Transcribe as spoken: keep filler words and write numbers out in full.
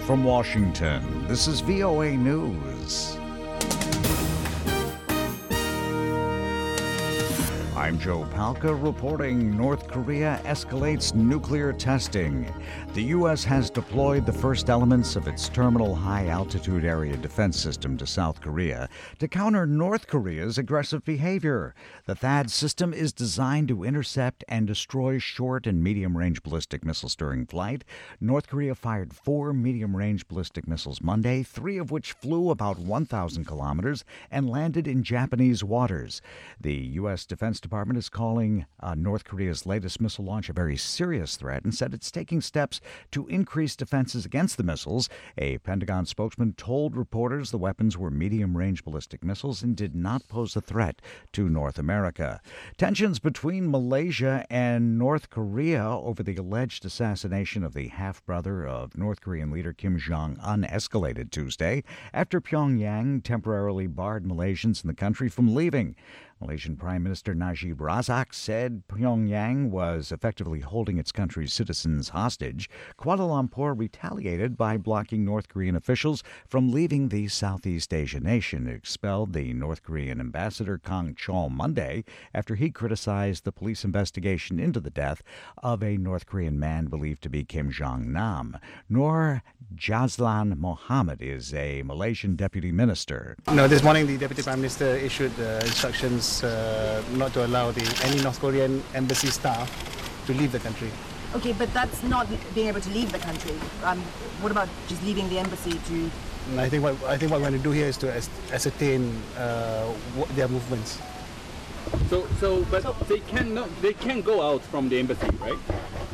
from Washington, this is V O A News. I'm Joe Palca reporting North Korea escalates nuclear testing. The U S has deployed the first elements of its Terminal High Altitude Area Defense System to South Korea to counter North Korea's aggressive behavior. The THAAD system is designed to intercept and destroy short and medium-range ballistic missiles during flight. North Korea fired four medium-range ballistic missiles Monday, three of which flew about one thousand kilometers and landed in Japanese waters. The U S Defense Department Department is calling uh, North Korea's latest missile launch a very serious threat and said it's taking steps to increase defenses against the missiles. A Pentagon spokesman told reporters the weapons were medium-range ballistic missiles and did not pose a threat to North America. Tensions between Malaysia and North Korea over the alleged assassination of the half-brother of North Korean leader Kim Jong-un escalated Tuesday after Pyongyang temporarily barred Malaysians in the country from leaving. Malaysian Prime Minister Najib Razak said Pyongyang was effectively holding its country's citizens hostage. Kuala Lumpur retaliated by blocking North Korean officials from leaving the Southeast Asia nation. It expelled the North Korean ambassador Kang Chol Monday after he criticized the police investigation into the death of a North Korean man believed to be Kim Jong-nam. Noor Jazlan Mohammed is a Malaysian deputy minister. No, this morning the Deputy Prime Minister issued uh, instructions uh, not to allow the, any North Korean embassy staff to leave the country. Okay, but that's not being able to leave the country. Um, what about just leaving the embassy to... And I think what I think what we're going to do here is to as, ascertain uh, what their movements. So, so, but So- they cannot, they can't go out from the embassy, right?